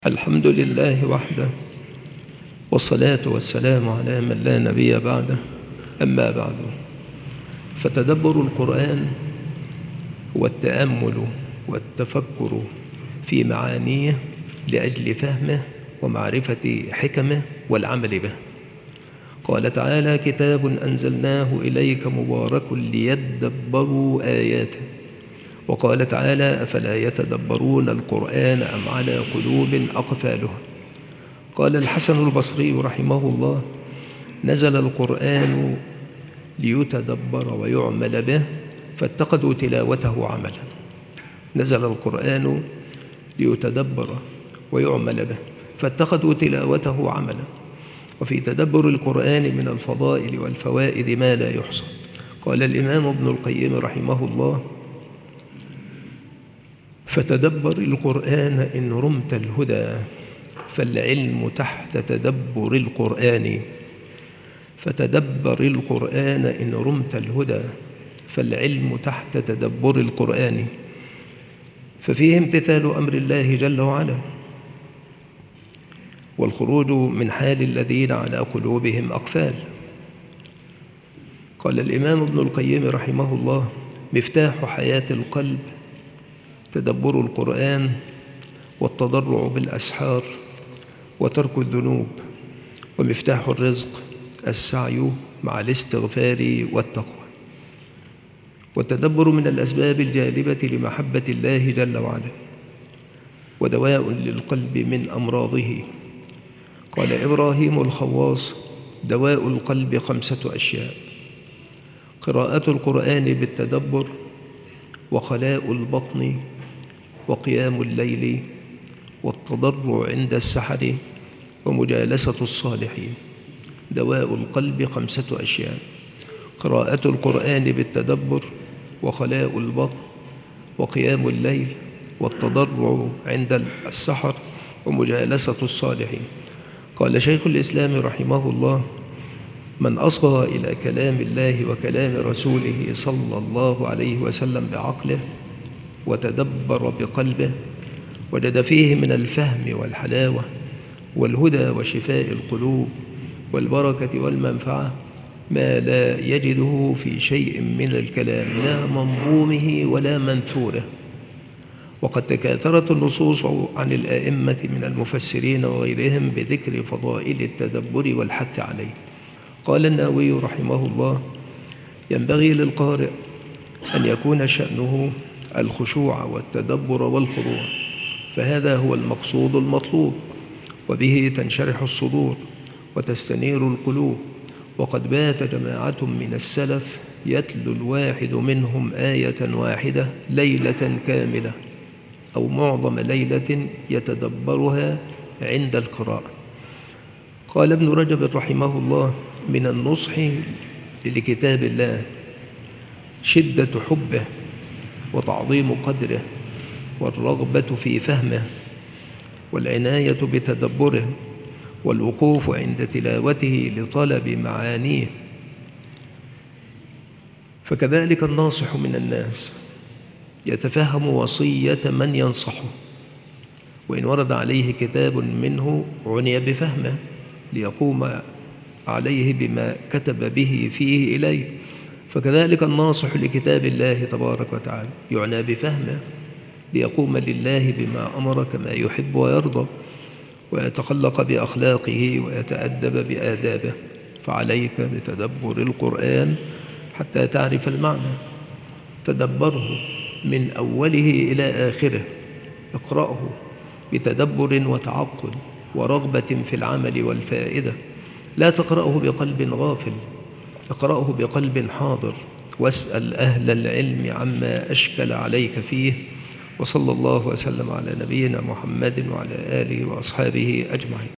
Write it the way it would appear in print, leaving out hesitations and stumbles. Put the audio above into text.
الحمد لله وحده، والصلاة والسلام على من لا نبي بعده. أما بعد، فتدبر القرآن هو التأمل والتفكر في معانيه لأجل فهمه ومعرفة حكمه والعمل به. قال تعالى: كتاب أنزلناه إليك مبارك ليدبروا آياته. وقال تعالى: أفلا يتدبرون القرآن أم على قلوب أقفالها. قال الحسن البصري رحمه الله: نزل القرآن ليتدبر ويعمل به فاتخذوا تلاوته عملا. نزل القرآن ليتدبر ويعمل به فاتخذوا تلاوته عملا. وفي تدبر القرآن من الفضائل والفوائد ما لا يحصى. قال الإمام ابن القيم رحمه الله: فتدبر القرآن إن رمت الهدى فالعلم تحت تدبر القرآن. فتدبر القرآن إن رمت الهدى فالعلم تحت تدبر القرآن، ففيه امتثال أمر الله جل وعلا والخروج من حال الذين على قلوبهم أقفال. قال الإمام ابن القيم رحمه الله: مفتاح حياة القلب تدبر القرآن والتضرع بالأسحار وترك الذنوب، ومفتاح الرزق السعي مع الاستغفار والتقوى. والتدبر من الأسباب الجالبة لمحبة الله جل وعلا ودواء للقلب من أمراضه. قال إبراهيم الخواص: دواء القلب 5 أشياء: قراءة القرآن بالتدبر، وخلاء البطن، وقيام الليل، والتضرع عند السحر، ومجالسة الصالحين. دواء القلب 5 أشياء: قراءة القرآن بالتدبر، وخلاء البطن، وقيام الليل، والتضرع عند السحر، ومجالسة الصالحين. قال شيخ الإسلام رحمه الله: من أصغى إلى كلام الله وكلام رسوله صلى الله عليه وسلم بعقله وتدبر بقلبه وجد فيه من الفهم والحلاوة والهدى وشفاء القلوب والبركة والمنفعة ما لا يجده في شيء من الكلام، لا منظومه ولا منثوره. وقد تكاثرت النصوص عن الآئمة من المفسرين وغيرهم بذكر فضائل التدبر والحث عليه. قال النووي رحمه الله: ينبغي للقارئ أن يكون شأنه الخشوع والتدبر والخضوع، فهذا هو المقصود المطلوب، وبه تنشرح الصدور وتستنير القلوب. وقد بات جماعة من السلف يتلو الواحد منهم آية واحدة ليلة كاملة أو معظم ليلة يتدبرها عند القراءة. قال ابن رجب رحمه الله: من النصح لكتاب الله شدة حبه وتعظيم قدره والرغبة في فهمه والعناية بتدبره والوقوف عند تلاوته لطلب معانيه. فكذلك الناصح من الناس يتفهم وصية من ينصحه، وإن ورد عليه كتاب منه عني بفهمه ليقوم عليه بما كتب به فيه إليه. فكذلك الناصح لكتاب الله تبارك وتعالى يعنى بفهمه ليقوم لله بما أمر كما يحب ويرضى ويتخلق بأخلاقه ويتأدب بآدابه. فعليك بتدبر القرآن حتى تعرف المعنى. تدبره من أوله إلى آخره، اقرأه بتدبر وتعقل ورغبة في العمل والفائدة. لا تقرأه بقلب غافل، اقرأه بقلب حاضر، واسأل أهل العلم عما أشكل عليك فيه. وصلى الله وسلم على نبينا محمد وعلى آله وأصحابه أجمعين.